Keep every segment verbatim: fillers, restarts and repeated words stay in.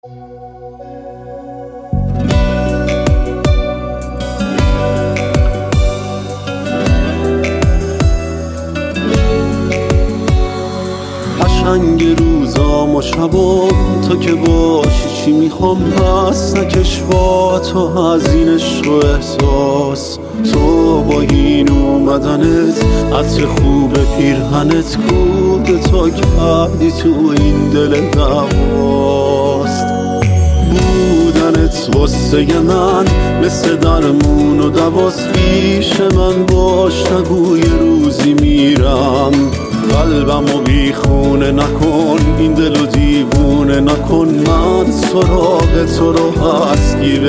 قشنگ روزام و شبام تو که باشی چی میخوام پس نکش با تو از این عشق و احساس. تو با این اومدنت عطر خوب پیرهنت کودتا کردی تو این دل نواست. بودنت واسه من مثل درمون و دواست. پیش من باش نگو یه روزی میرم. قلبم و بیخونه نکن این دل و دیوونه نکن. من سراغ تو رو هستی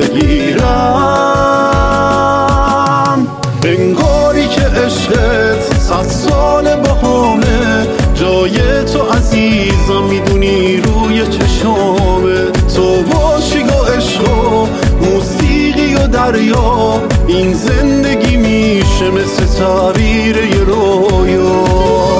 بگیرم. انگاری که عشقت صد سال بهامه. جای تو عزیزم میدونی روی چشامه. تو باشی و عشق و موسیقی و دریا. این زندگی میشه مثل تعبیر یه رویا.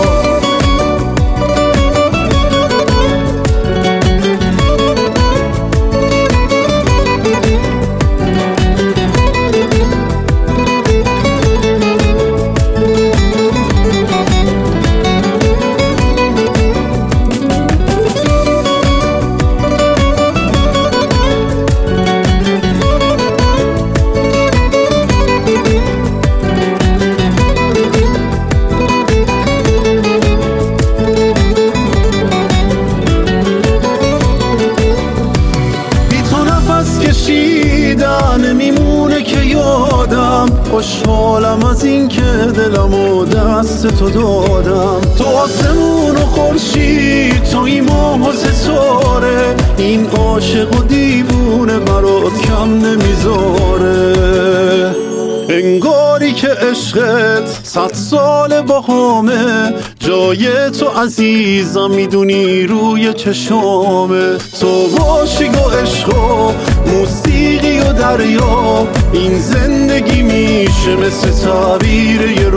کشیدن میمونه که یادم. خوشحالم از این که دلمو دست تو دادم. تو آسمون و خورشید توی ماه و ستاره. این عاشق و دیوونه برات کم نمیذاره. انگاری که عشقت صد سال باهامه. جای تو عزیزم میدونی روی چشامه. تو باشی و عشق و موسیقی و دریا. این زندگی میشه مثل تعبیر